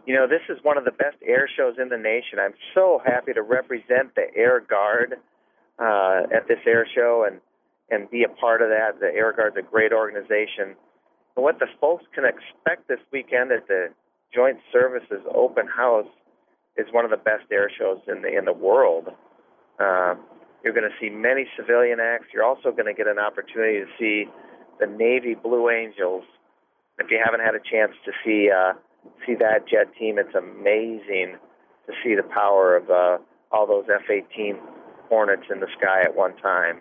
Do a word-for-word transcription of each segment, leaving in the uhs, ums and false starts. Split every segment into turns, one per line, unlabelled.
You know, this is one of the best air shows in the nation. I'm so happy to represent the Air Guard uh, at this air show and, and be a part of that. The Air Guard's a great organization. And what the folks can expect this weekend at the Joint Services Open House is one of the best air shows in the in the world. Uh, you're going to see many civilian acts. You're also going to get an opportunity to see the Navy Blue Angels. If you haven't had a chance to see uh, see that jet team, it's amazing to see the power of uh, all those F eighteen Hornets in the sky at one time.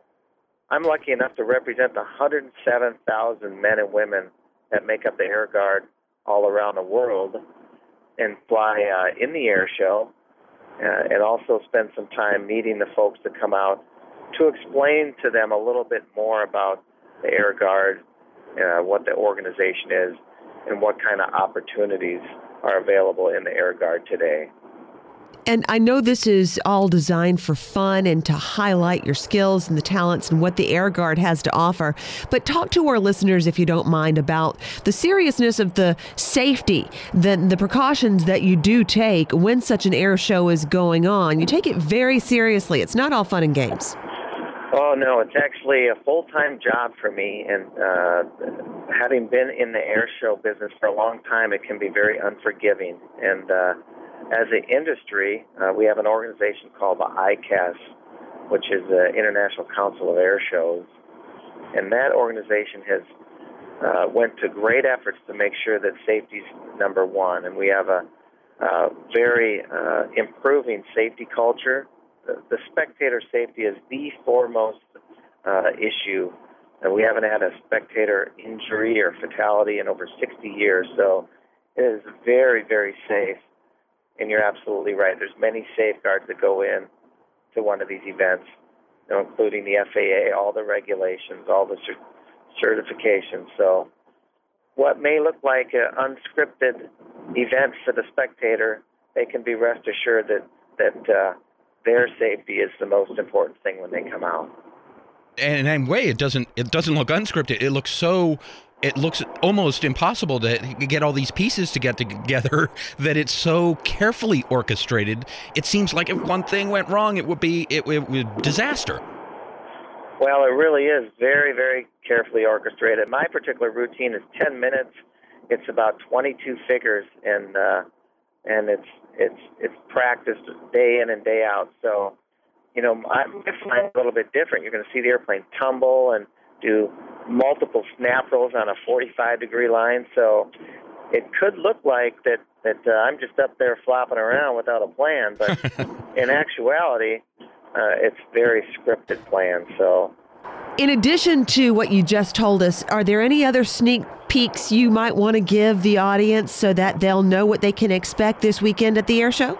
I'm lucky enough to represent the one hundred seven thousand men and women that make up the Air Guard all around the world and fly uh, in the air show uh, and also spend some time meeting the folks that come out to explain to them a little bit more about the Air Guard, uh, what the organization is, and what kind of opportunities are available in the Air Guard today.
And I know this is all designed for fun and to highlight your skills and the talents and what the Air Guard has to offer. But talk to our listeners, if you don't mind, about the seriousness of the safety, the, the precautions that you do take when such an air show is going on. You take it very seriously. It's not all fun and games.
Oh, no, it's actually a full-time job for me. And uh, having been in the air show business for a long time, it can be very unforgiving. And uh as an industry, uh, we have an organization called the I C A S, which is the International Council of Air Shows, and that organization has uh, went to great efforts to make sure that safety is number one, and we have a uh, very uh, improving safety culture. The, the spectator safety is the foremost uh, issue, and we haven't had a spectator injury or fatality in over sixty years, so it is very, very safe. And you're absolutely right. There's many safeguards that go in to one of these events, you know, including the F A A, all the regulations, all the cert- certifications. So what may look like an unscripted event for the spectator, they can be rest assured that, that uh, their safety is the most important thing when they come out.
And in a way, it doesn't, it doesn't look unscripted. It looks so... It looks almost impossible to get all these pieces to get together that it's so carefully orchestrated. It seems like if one thing went wrong, it would be it, it would disaster.
Well, it really is very, very carefully orchestrated. My particular routine is ten minutes. It's about twenty-two figures, and uh, and it's it's it's practiced day in and day out. So, you know, I find a little bit different. You're going to see the airplane tumble and do multiple snap rolls on a forty-five degree line, so it could look like that that uh, I'm just up there flopping around without a plan, but in actuality, uh, it's very scripted plan. So,
in addition to what you just told us, are there any other sneak peeks you might want to give the audience so that they'll know what they can expect this weekend at the air show?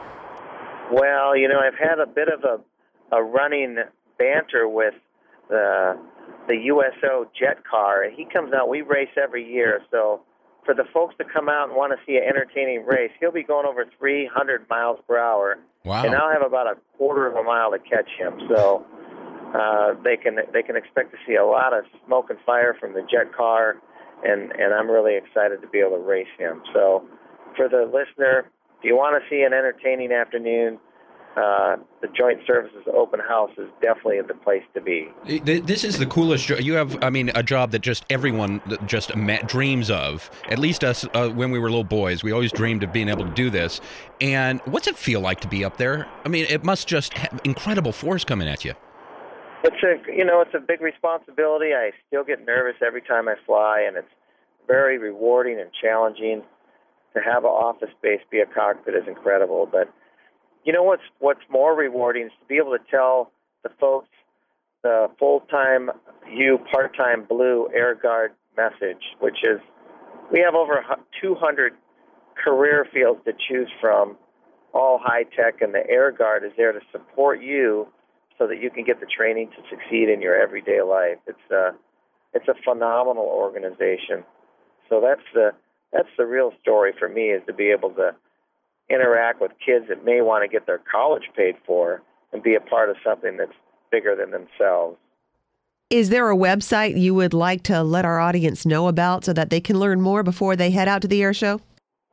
Well, you know, I've had a bit of a, a running banter with the the U S O jet car, and he comes out. We race every year, so for the folks that come out and want to see an entertaining race, he'll be going over three hundred miles per hour.
Wow.
And I'll have about a quarter of a mile to catch him. So uh, they can they can expect to see a lot of smoke and fire from the jet car, and, and I'm really excited to be able to race him. So for the listener, if you want to see an entertaining afternoon, Uh, the Joint Services Open House is definitely the place to be.
This is the coolest job. You have, I mean, a job that just everyone just dreams of. At least us, uh, when we were little boys, we always dreamed of being able to do this. And what's it feel like to be up there? I mean, it must just have incredible force coming at you.
It's a, you know, it's a big responsibility. I still get nervous every time I fly, and it's very rewarding and challenging. To have an office space be a cockpit is incredible, but you know what's what's more rewarding is to be able to tell the folks the full-time U, part-time Blue Air Guard message, which is we have over two hundred career fields to choose from, all high-tech, and the Air Guard is there to support you so that you can get the training to succeed in your everyday life. It's a, it's a phenomenal organization. So that's the that's the real story for me, is to be able to interact with kids that may want to get their college paid for and be a part of something that's bigger than themselves.
Is there a website you would like to let our audience know about so that they can learn more before they head out to the air show?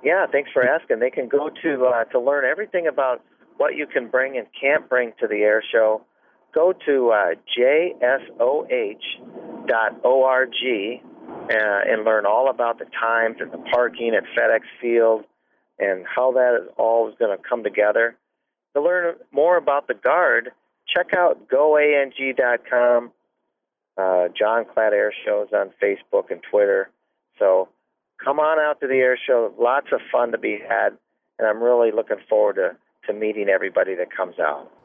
Yeah, thanks for asking. They can go to uh, to learn everything about what you can bring and can't bring to the air show. Go to uh, j s o h dot org uh, and learn all about the times and the parking at FedEx Field and how that is all is going to come together. To learn more about the Guard, check out go a n g dot com. Uh, John Klatt Air Shows on Facebook and Twitter. So come on out to the air show. Lots of fun to be had, and I'm really looking forward to, to meeting everybody that comes out.